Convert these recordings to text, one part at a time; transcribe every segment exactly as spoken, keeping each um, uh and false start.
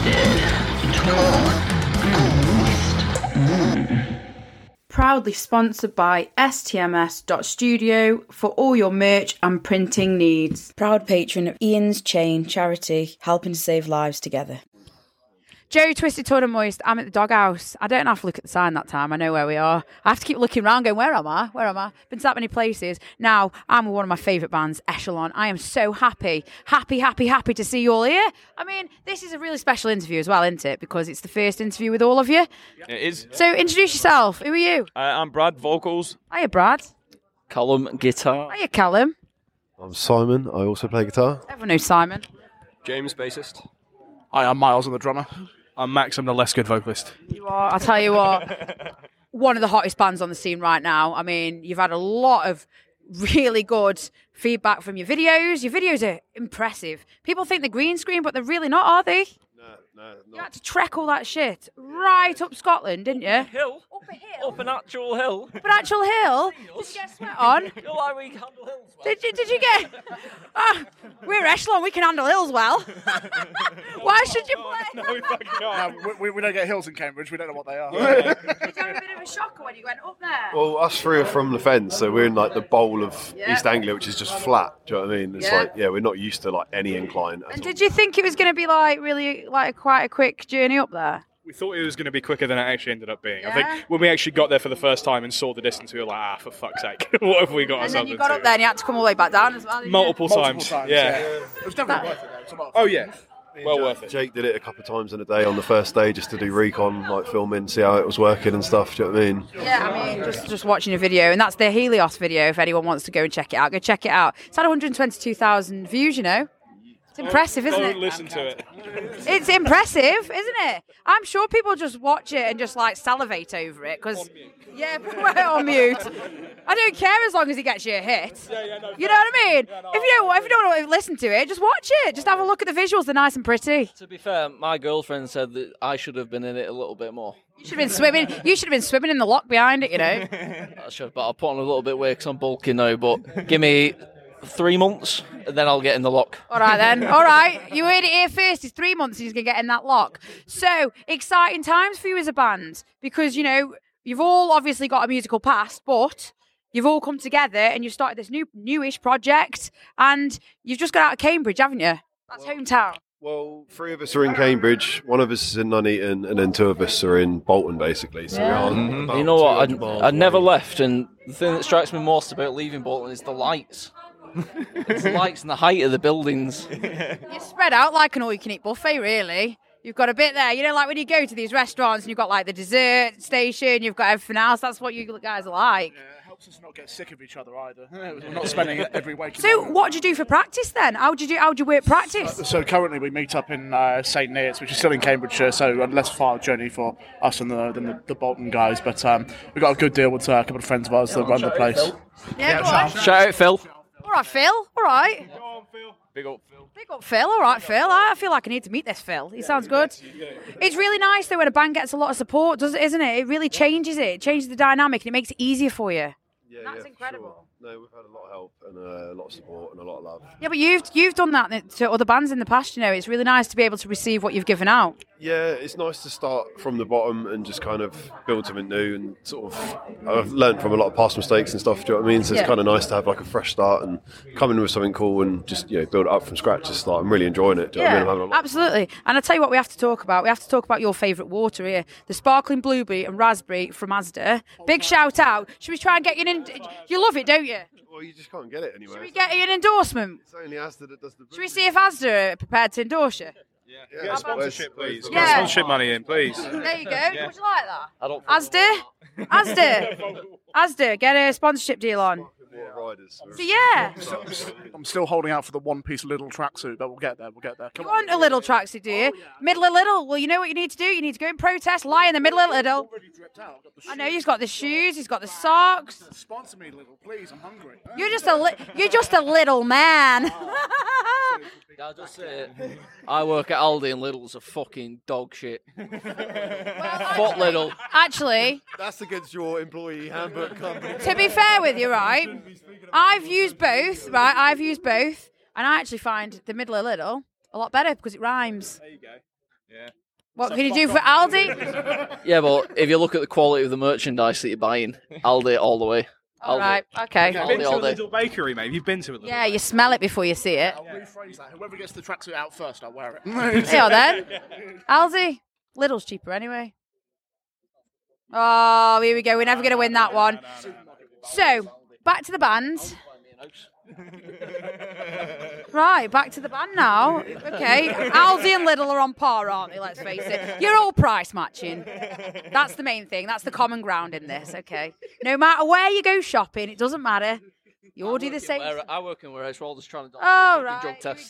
Twisted, torn, and moist. Mm. Proudly sponsored by S T M S dot studio for all your merch and printing needs. Proud patron of Ian's Chain charity, helping to save lives together. Joe, Twisted, Torn and Moist, I'm at the doghouse. I don't have to look at the sign that time. I know where we are. I have to keep looking around going, where am I? Where am I? Been to that many places. Now, I'm with one of my favourite bands, Echelon. I am so happy, happy, happy, happy to see you all here. I mean, this is a really special interview as well, isn't it? Because it's the first interview with all of you. It is. So, introduce yourself. Who are you? Uh, I'm Brad, vocals. Hiya, Brad. Callum, guitar. Hiya, Callum. I'm Simon. I also play guitar. Everyone knows Simon. James, bassist. Hi, I'm Miles, I'm the drummer. I'm Max, I'm the less good vocalist. You are, I'll tell you what, one of the hottest bands on the scene right now. I mean, you've had a lot of really good feedback from your videos. Your videos are impressive. People think they're green screen, but they're really not, are they? No, no, You had to trek all that shit right up Scotland, didn't you? Hill. Up a hill? Up an actual hill. Up an actual hill? Did you get sweat on? You like we can handle hills well. Did you, did you get... Ah, we're Echelon, we can handle hills well. Why should you play? No, we fucking can't. No, we, we don't get hills in Cambridge, we don't know what they are. Did you have a bit of a shocker when you went up there? Well, us three are from the fence, so we're in like the bowl of Yeah. East Anglia, which is just flat. Do you know what I mean? It's Yeah. like, yeah, we're not used to like any incline. At And all. did you think it was going to be like really, like quite a quick journey up there? We thought it was going to be quicker than it actually ended up being. I Yeah. think when we actually got there for the first time and saw the distance, we were like, ah, for fuck's sake, what have we got And ourselves then you got into? up there and you had to come all the way back down as well. didn't you? Multiple, Multiple times. times, yeah. yeah. It was definitely worth it, though. It's a lot of Oh, fun. yeah. Well worth it. Jake did it a couple of times in a day on the first day just to do recon, like filming, see how it was working and stuff. Do you know what I mean? Yeah, I mean, just just watching a video, and that's the Helios video. If anyone wants to go and check it out, go check it out. It's had one hundred twenty-two thousand views. You know, it's impressive, isn't Don't it? listen to it. It's impressive, isn't it? I'm sure people just watch it and just like salivate over it because, yeah, put it on mute. I don't care as long as it gets you a hit. Yeah, yeah, no, You know what I mean? If you don't, if you don't want to listen to it, just watch it. Just have a look at the visuals. They're nice and pretty. To be fair, my girlfriend said that I should have been in it a little bit more. You should have been swimming. You should have been swimming in the lock behind it. You know. I should, but I'll put on a little bit of weight because I'm bulking now. But give me three months and then I'll get in the lock. All right then. All right. You heard it here first. It's three months and he's going to get in that lock. So, exciting times for you as a band because, you know, you've all obviously got a musical past, but you've all come together and you've started this new, newish project and you've just got out of Cambridge, haven't you? That's hometown. Well, three of us are in Cambridge, one of us is in Nuneaton, and then two of us are in Bolton, basically. So Yeah. we're on Mm-hmm. about You know what? two I, hundred miles I never away. left, and the thing that strikes me most about leaving Bolton is the lights. It's the lights and the height of the buildings. You're spread out like an all-you-can-eat buffet, really. You've got a bit there. You know, like when you go to these restaurants and you've got like the dessert station, you've got everything else. That's what you guys are like. Yeah, it helps us not get sick of each other either. We're not spending it every waking So, moment. what do you do for practice then? How do you do? How do you work practice? So currently we meet up in uh, Saint Neots, which is still in Cambridgeshire, so a less far journey for us and the, than the, the Bolton guys. But um, we've got a good deal with uh, a couple of friends of ours that run the place. Yeah, go on. Shout out, Phil. All right, Phil. All right. Big up, Phil. Big up, Phil. All right, Phil. I feel like I need to meet this Phil. He sounds good. It's really nice though when a band gets a lot of support, does it? Isn't it? It really changes it. It changes the dynamic and it makes it easier for you. Yeah, That's yeah, for incredible. sure. No, we've had a lot of help and uh, a lot of support and a lot of love. Yeah, but you've you've done that to other bands in the past. You know, it's really nice to be able to receive what you've given out. Yeah, it's nice to start from the bottom and just kind of build something new and sort of. I've learned from a lot of past mistakes and stuff. Do you know what I mean? So it's Yeah. kind of nice to have like a fresh start and come in with something cool and just you know build it up from scratch. Just like I'm really enjoying it. Do you know what I mean? I'm having a lot. Absolutely. And I'll tell you what we have to talk about. We have to talk about your favourite water here. The sparkling blueberry and raspberry from Asda. Big shout out. Should we try and get you an... In- you love it, don't you? Well, you just can't get it anywhere. Should we get you an endorsement? It's only Asda that does the. Should we see if Asda are prepared to endorse you? Yeah, Get a sponsorship, please. Yeah. Get a sponsorship money in, please. There you go. Would you like that? I don't Asda? Asda? Asda, get a sponsorship deal on. Riders. So yeah, I'm still holding out for the one-piece little tracksuit, but we'll get there. We'll get there. Come you on. want a little tracksuit, do you? Middle of Little. Well, you know what you need to do. You need to go and protest. Lie in the middle of Little. Already dripped out. I've got the I know he's got the shoes. He's got the socks. shoes. Sponsor me, little, please. I'm hungry. You're just a li- you're just a little man. I'll just say it. I work at Aldi and Lidl's a fucking dog shit. Fuck Lidl. Actually, That's against your employee handbook company. to be fair with you, right? I've used both, right? I've used both, and I actually find the middle of Little a lot better because it rhymes. There you go. Yeah. What can you do for Aldi? Yeah, but if you look at the quality of the merchandise that you're buying, Aldi all the way. All Aldi. right, okay. You've been Aldi to all a day. little bakery, mate. You've been to a little. Yeah, you smell it before you see it. I'll rephrase that. Whoever gets the tracksuit out first, I'll wear it. There you are then. Aldi. Lidl's cheaper anyway. Oh, here we go. We're never going to win that one. So, back to the band. Right, back to the band now. Okay, Aldi and Lidl are on par, aren't they? Let's face it. You're all price matching. That's the main thing. That's the common ground in this, okay? No matter where you go shopping, it doesn't matter. You all do the same. Where, I work in warehouse, we're all just trying to do Oh, a right. drug test.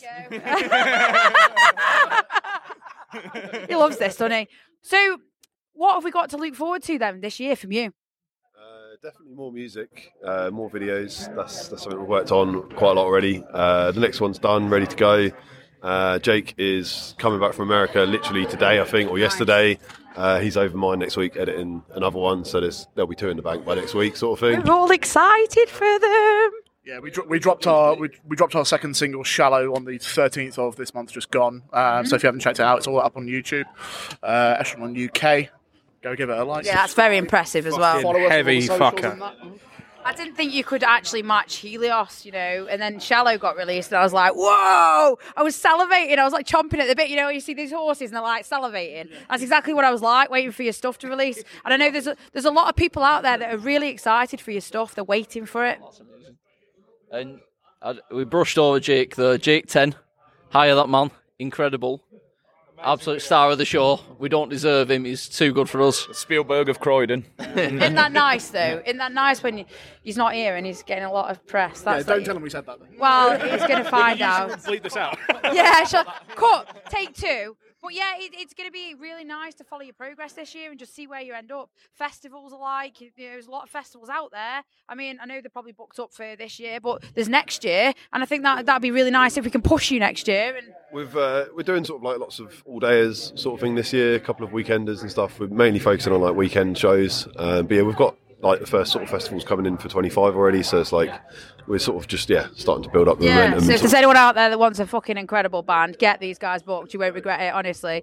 He loves this, doesn't he? So, what have we got to look forward to then this year from you? Uh, definitely more music, uh, more videos. That's that's something we've worked on quite a lot already. Uh, the next one's done, ready to go. Uh, Jake is coming back from America literally today, I think, or yesterday. Uh, he's over mine next week editing another one, so there's, there'll be two in the bank by next week, sort of thing. We're all excited for them. Yeah, we, dro- we dropped our we, we dropped our second single, "Shallow," on the thirteenth of this month, just gone. Um, So if you haven't checked it out, it's all up on YouTube. Uh, Echelon U K, go give it a like. Yeah, that's very impressive as well. Follow us on all the Heavy socials fucker. and that. I didn't think you could actually match Helios, you know, and then Shallow got released and I was like, whoa! I was salivating. I was like chomping at the bit, you know, you see these horses and they're like salivating. That's exactly what I was like, waiting for your stuff to release. And I know there's a, there's a lot of people out there that are really excited for your stuff. They're waiting for it. That's amazing. And I, we brushed over Jake, the Jake ten. Hire that man. Incredible. Absolute star of the show. We don't deserve him. He's too good for us. Spielberg of Croydon. Isn't that nice, though? Isn't that nice when you, he's not here and he's getting a lot of press? Yeah, That's don't like- tell him we said that. Then. Well, he's going to find out. Bleep this out. Yeah, sure. Cut. Take two. But yeah, it, it's going to be really nice to follow your progress this year and just see where you end up. Festivals are like, you know, there's a lot of festivals out there. I mean, I know they're probably booked up for this year, but there's next year, and I think that that'd be really nice if we can push you next year. And We've uh, we're doing sort of like lots of all dayers sort of thing this year, a couple of weekenders and stuff. We're mainly focusing on like weekend shows, uh, but yeah, we've got like the first sort of festivals coming in for twenty-five already. So it's like we're sort of just yeah starting to build up the yeah, momentum. so if sort there's of- anyone out there that wants a fucking incredible band, get these guys booked. You won't regret it, honestly.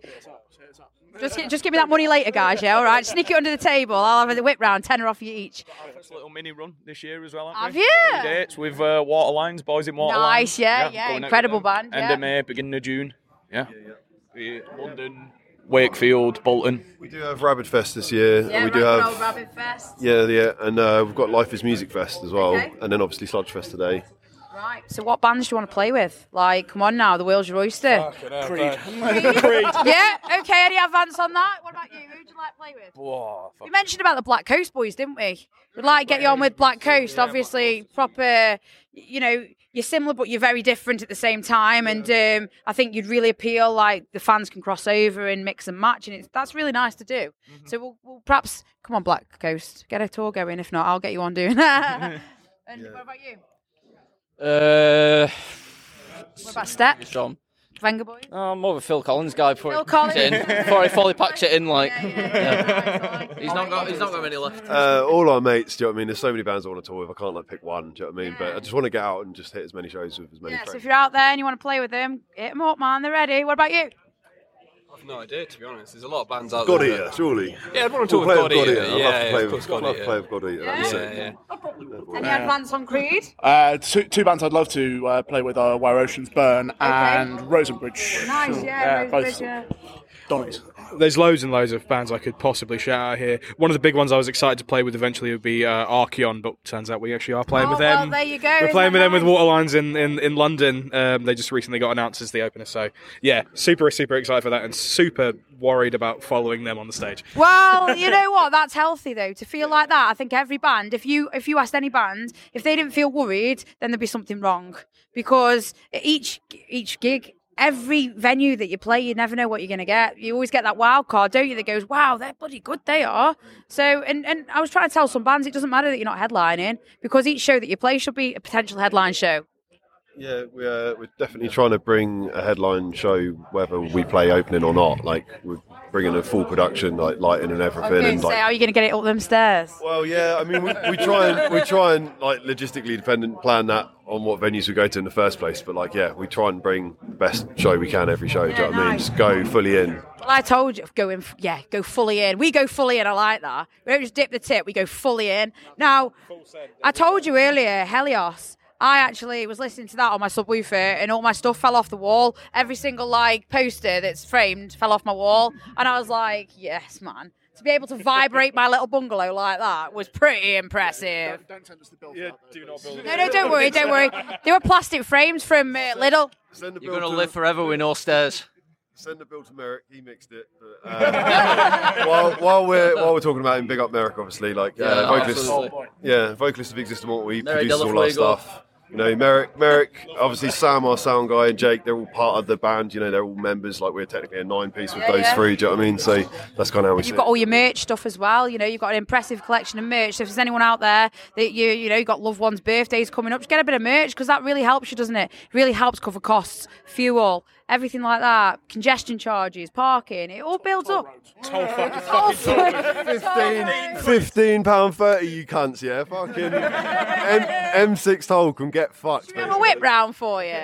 Just, gi- just give me that money later, guys. Yeah, all right. Sneak it under the table. I'll have a whip round, tenner off you each. First little mini run this year as well, Have haven't we? you? Three dates with uh, Waterlines, Boys in Waterlines. Nice, yeah, yeah, going out incredible with them. band, End yeah. of May, beginning of June. Yeah. Yeah, London, Wakefield, Bolton. we do have Rabbit Fest this year. Yeah, and we do Rabbit have Old Rabbit Fest. yeah yeah, and uh, we've got Life Is Music Fest as well, Okay. and then obviously Sludge Fest today. Right. So what bands do you want to play with? Like, come on now, the world's your oyster. Creed. Yeah. Okay. Any advance on that? What about you? Who would you like to play with? Whoa, We mentioned about the Black Coast boys, didn't we? We'd like to get you on with Black Coast. Obviously, proper. You know, you're similar, but you're very different at the same time. And um, I think you'd really appeal. Like the fans can cross over and mix and match, and it's that's really nice to do. So we'll, we'll perhaps come on, Black Coast, get a tour going. If not, I'll get you on doing. And what about you? Uh, What about Steps? John. Venga Boy? Oh, I'm more of a Phil Collins guy before Phil he packs it Collins. in. Before he fully packs it in, like. Yeah, yeah, yeah. Nice, I like it. He's not got. He's not got many left. Uh, all our mates, do you know what I mean? There's so many bands I want to tour with. I can't like pick one. Do you know what I mean? But I just want to get out and just hit as many shows with as many Yeah, so friends. if you're out there and you want to play with them, hit them up, man. They're ready. What about you? I've no idea, to be honest. There's a lot of bands out God there. Eater, surely. Yeah, I'd want to We'll talk play with with God God Eater. Eater. I'd love Yeah, to yeah, play of with course, God love to Eater. play with God Eater. That'd be Yeah. sick. Yeah, yeah. Any advance on Creed? Uh, two, two bands I'd love to uh, play with are Where Oceans Burn and Rosenbridge. Nice, yeah. both Rosebush, yeah. Donnies. There's loads and loads of bands I could possibly shout out here. One of the big ones I was excited to play with eventually would be uh, Archeon, but turns out we actually are playing Oh, with well, them. there you go. We're Isn't playing with that them with nice? Waterlines in, in, in London. Um, they just recently got announced as the opener. So, yeah, super, super excited for that and super worried about following them on the stage. Well, you know what? That's healthy though. To feel like that, I think every band. If you if you asked any band, if they didn't feel worried, then there'd be something wrong. Because each each gig, every venue that you play, you never know what you're going to get. You always get that wild card, don't you? That goes, wow, they're bloody good. They are. So, and and I was trying to tell some bands, it doesn't matter that you're not headlining because each show that you play should be a potential headline show. Yeah, we're, we're definitely trying to bring a headline show whether we play opening or not. Like, we're bringing a full production, like lighting and I everything. was going And to say, like, how are you going to get it up them stairs? well, yeah, I mean, we, we try and we try and like logistically dependent plan that on what venues we go to in the first place. But like, yeah, we try and bring the best show we can every show. do you know what I mean? nice. Just go fully in. Well, I told you, go in, yeah, go fully in. We go fully in, I like that. We don't just dip the tip, we go fully in. Now, I told you earlier, Helios, I actually was listening to that on my subwoofer and all my stuff fell off the wall. Every single, like, poster that's framed fell off my wall. And I was like, yes, man. To be able to vibrate my little bungalow like that was pretty impressive. Don't, don't send us the bill. Yeah, for that, though, do not please. build No, no, don't worry, don't worry. They were plastic frames from uh, Lidl. Send the You're bill going to to- live forever with no stairs. Send the bill to Merrick. He mixed it. But, um, while, while we're while we're talking about him, big up Merrick, obviously. Like Yeah, uh, vocalist, absolutely. yeah, vocalist of Exist Immortal. He Merrick produces all our Delafuego. stuff. You know, Merrick, Merrick, obviously Sam, our sound guy, and Jake. They're all part of the band. You know, they're all members. Like we're technically a nine piece with Yeah, those yeah. three. Do you know what I mean? So that's kind of how we see You've it. got all your merch stuff as well. You know, you've got an impressive collection of merch. So if there's anyone out there that you, you know, you've got loved ones' birthdays coming up, just get a bit of merch because that really helps you, doesn't it? It really helps cover costs, fuel, everything like that, congestion charges, parking. It all builds up. Toll fucking Oh, fucking sorry. Fifteen pound thirty, you cunts. Yeah, fucking M- M6 toll can get fucked. We have a whip round for you.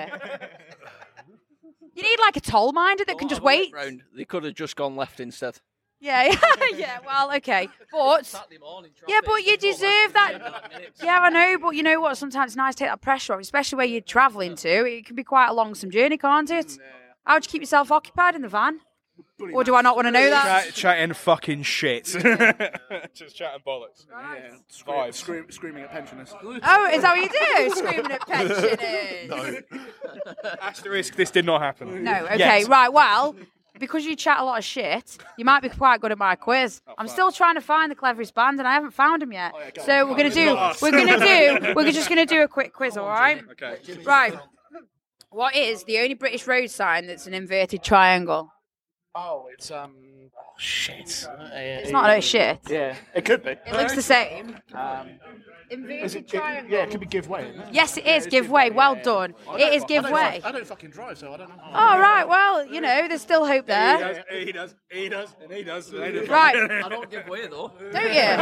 You need like a toll minder that can just wait. Round. They could have just gone left instead. Yeah, yeah. Well, okay, but yeah, but you deserve that. Yeah, I know, but you know what? Sometimes it's nice to take that pressure off, especially where you're travelling to. It can be quite a longsome journey, can't it? How'd you keep yourself occupied in the van? Or do I not want to know that? Chat, chatting fucking shit. Just chatting bollocks. Yeah, Five. scream, screaming at pensioners. Oh, is that what you do? Screaming at pensioners? Asterisk, this did not happen. No, okay, Yes. right, well, because you chat a lot of shit, you might be quite good at my quiz. I'm still trying to find the cleverest band and I haven't found them yet. So we're gonna do we're gonna do we're just gonna do a quick quiz, alright? Okay. Right. What is the only British road sign that's an inverted triangle? Oh, it's um. Oh shit. It's not a shit. Yeah, it could be. It looks the same. Um, is Inverted it, it, triangle. yeah, it could be give way. Isn't it? Yes, it is. Give way. Well done. I It don't is fu- give I don't way. fu- I don't fucking drive, so I don't know. All right. Well, you know, there's still hope He there. does, he does, he does, and he does. And he does. Right. I don't give way though. Don't you?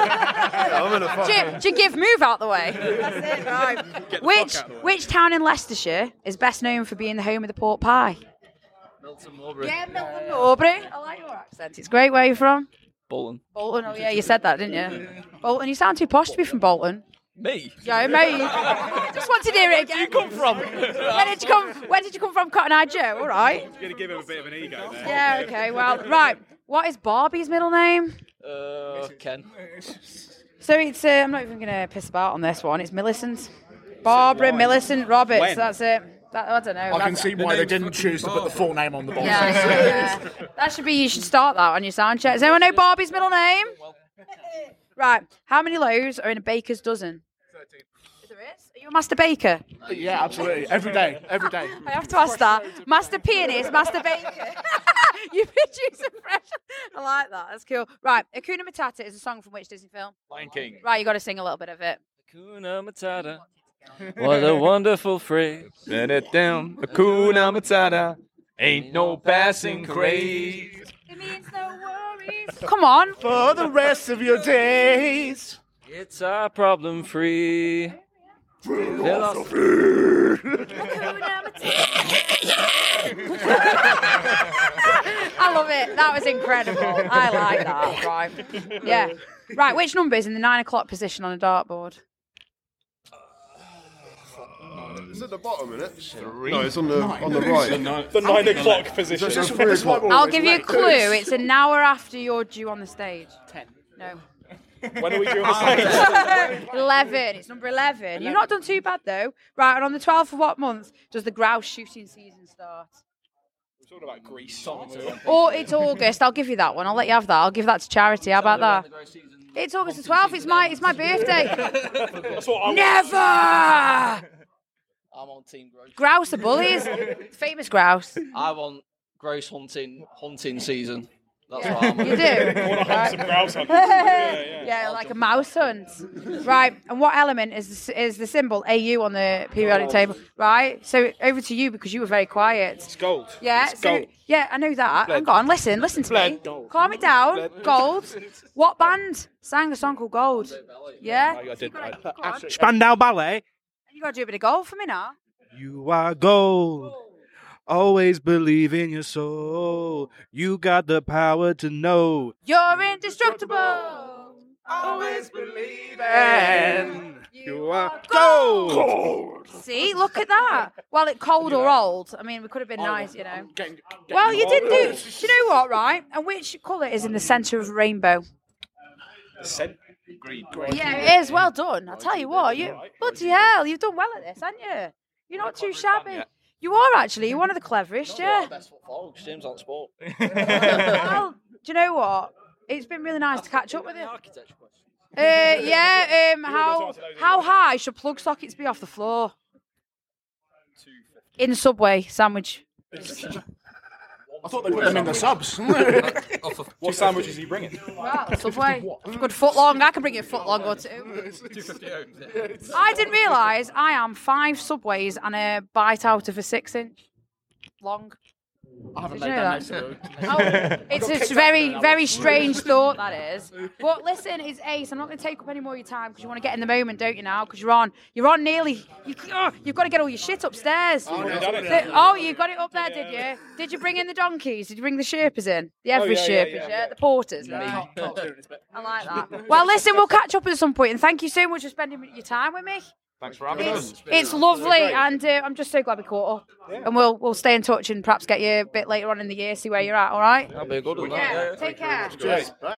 I'm gonna fuck. do, you do you give move out the way? That's it. Right. Get the Which fuck out of the way. which town in Leicestershire is best known for being the home of the pork pie? Milton Mowbray. Yeah, Milton Mowbray. I like your accent. It's great. Where are you from? Bolton. Bolton. Oh yeah, you said that, didn't you? Bolton. You sound too posh to be from Bolton. Me? Yeah, mate. Just want to hear it again. Where did you come from? Where did you come? Where did you come from, Cotton Eye Joe? All right. You're going to give him a bit of an ego there. Yeah. Okay. Well, right. What is Barbie's middle name? Uh, Ken. So it's. Uh, I'm not even going to piss about on this one. It's Millicent. Barbara Millicent Roberts. When? That's it. That, I don't know. I can That's- see why they didn't choose to put the full name on the box. Yeah, yeah. That should be. You should start that on your sound check. Does anyone know Barbie's middle name? Right. How many loaves are in a baker's dozen? Thirteen. There is. Are you a master baker? Yeah, absolutely. Every day, every day. I have to ask that. Master pianist, master baker. You produce a fresh. I like that. That's cool. Right. Hakuna Matata is a song from which Disney film? Lion King. Right. You got to sing a little bit of it. Hakuna Matata. What a wonderful phrase. Let it down, Hakuna Matata. Ain't no passing craze. It means no worries. Come on. For the rest of your days. It's our problem free. Philosophy. I love it. That was incredible. I like that. Right. Yeah. Right. Which number is in the nine o'clock position on a dartboard? It's at the bottom, isn't it? No, it's on the on the right. The nine o'clock position. It's three o'clock. I'll give you a clue. It's an hour after you're due on the stage. Ten. No. When are we doing this? eleven. It's number eleven. You've not done too bad though. Right. And on the twelfth of what month does the grouse shooting season start? We're talking about Greece. Oh, it's August. I'll give you that one. I'll let you have that. I'll give that to charity. How about that? It's August the twelfth. It's my it's my birthday. That's what I Never. I'm on Team Grouse. Grouse are bullies. Famous grouse. I want grouse hunting hunting season. That's what I'm You do? What a hunt some grouse hunters. yeah, yeah. like a mouse hunt. Right, and what element is the, is the symbol A U on the periodic table? Right, so over to you because you were very quiet. It's gold. Yeah, It's so, gold. yeah, I know that. Hang on, listen, listen to me. Gold. Calm it down. Gold. What band sang a song called Gold? Yeah? I did. I, Go on. Spandau Ballet. You got to do a bit of gold for me now. You are gold. Always believe in your soul. You got the power to know. You're indestructible. Always believe You are gold. See, look at that. Well, it cold or old. I mean, we could have been nice, you know. Well, you did do. Do you know what, right? And which colour is in the centre of a rainbow? Green. Yeah, it is. Well done. I'll tell you what. You bloody hell, you've done well at this, haven't you? You're not too shabby. You are actually. You're one of the cleverest, yeah. Best foot forward, James on sport. Well, do you know what? It's been really nice to catch up with you. Architecture question. Uh, yeah. Um, how how high should plug sockets be off the floor? In the Subway sandwich. I thought they put them in the subs. What sandwich is he bringing? Well, Subway. Good foot long. I can bring you a foot long or two. two fifty ohm. I didn't realise I am five Subways and a bite out of a six inch long. I haven't Did made you know that that? note. Oh, it's a very, very strange thought, that is. But listen, it's Ace. I'm not going to take up any more of your time because you want to get in the moment, don't you, now? Because you're on. You're on nearly. You, oh, you've got to get all your shit upstairs. Oh, no, done it. The- oh, you got it up there, did you? Did you bring in the donkeys? Did you bring the Sherpas in? The Everest Oh, yeah, yeah, Sherpas, yeah, yeah, yeah. The porters. Can't- can't do this bit. I like that. Well, listen, we'll catch up at some point, and thank you so much for spending your time with me. Thanks for having It's, us. it's lovely, and uh, I'm just so glad we caught up. And we'll we'll stay in touch and perhaps get you a bit later on in the year, see where you're at. All right? That'll be a good one. Yeah. that. Take care. Cheers.